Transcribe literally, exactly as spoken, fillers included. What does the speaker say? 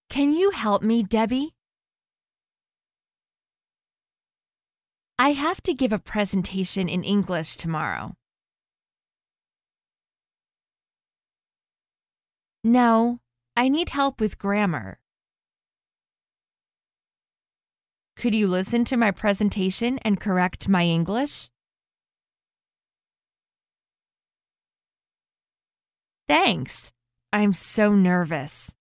Can you help me, Debbie? I have to give a presentation in English tomorrow. No, I need help with grammar. Could you listen to my presentation and correct my English? Thanks. I'm so nervous.